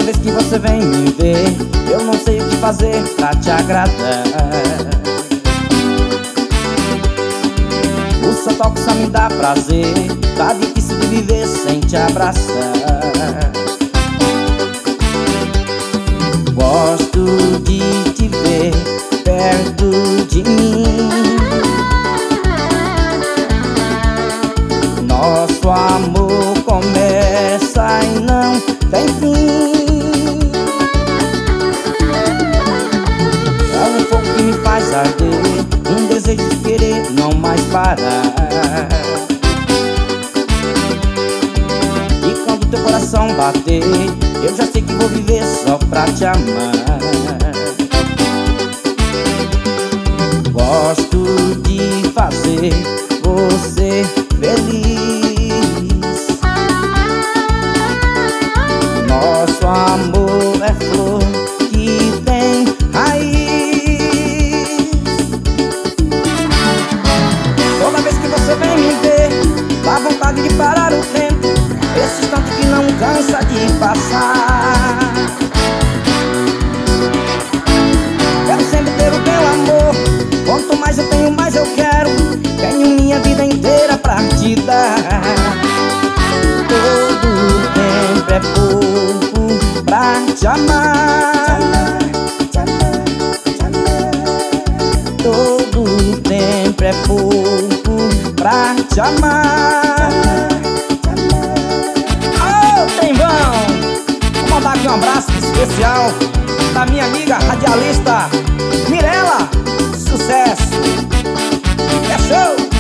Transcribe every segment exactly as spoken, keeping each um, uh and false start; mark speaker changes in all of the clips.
Speaker 1: vez que você vem me ver, eu não sei o que fazer pra te agradar. O seu toque só me dá prazer, tá difícil de viver sem te abraçar. Gosto de te ver perto de mim. Nosso amor começa e não tem fim. É um fogo que me faz arder, um desejo de querer não mais parar. E quando teu coração bater, eu já sei que vou viver só pra te amar. Gosto de fazer você feliz. Nosso amor é flor que tem raiz. Toda vez que você vem me ver, dá vontade de parar o tempo, esse instante que não cansa de passar. Quero sempre ter o teu amor, quanto mais eu tenho, mais eu quero. Tenho minha vida inteira pra te dar. Todo tempo é pouco pra te amar. Todo tempo é pouco pra te amar. Ô, Trembão! Vou mandar aqui um abraço especial da minha amiga radialista Mirella. Sucesso! É show!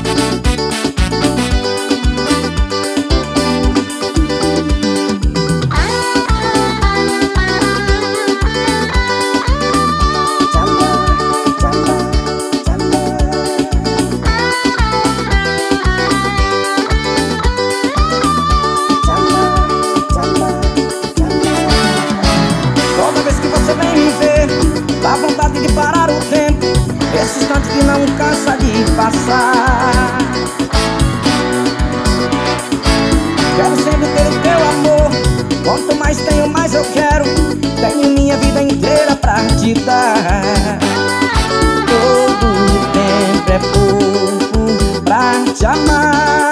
Speaker 1: Toda vez que você vem me ver, dá vontade de parar o tempo, esse instante que não cansa de passar. Quero sempre ter o teu amor, quanto mais tenho, mais eu quero. Tenho minha vida inteira pra te dar. Todo tempo é pouco pra te amar.